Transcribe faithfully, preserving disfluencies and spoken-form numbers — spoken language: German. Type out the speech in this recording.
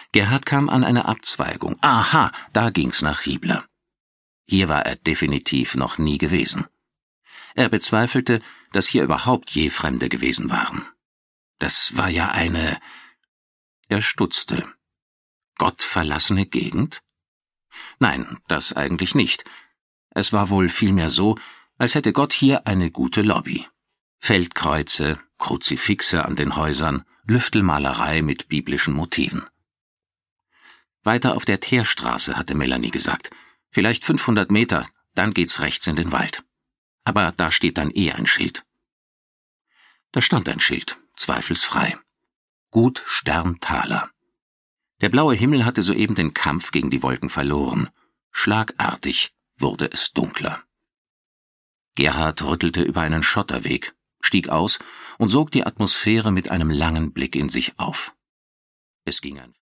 Gerhard kam an eine Abzweigung. Aha, da ging's nach Riebler. Hier war er definitiv noch nie gewesen. Er bezweifelte, dass hier überhaupt je Fremde gewesen waren. Das war ja eine... Er stutzte. Gottverlassene Gegend? Nein, das eigentlich nicht. Es war wohl vielmehr so, als hätte Gott hier eine gute Lobby. Feldkreuze, Kruzifixe an den Häusern, Lüftelmalerei mit biblischen Motiven. Weiter auf der Teerstraße, hatte Melanie gesagt. Vielleicht fünfhundert Meter, dann geht's rechts in den Wald. Aber da steht dann eh ein Schild. Da stand ein Schild, zweifelsfrei. Gut Sterntaler. Der blaue Himmel hatte soeben den Kampf gegen die Wolken verloren. Schlagartig wurde es dunkler. Gerhard rüttelte über einen Schotterweg, stieg aus und sog die Atmosphäre mit einem langen Blick in sich auf. Es ging ein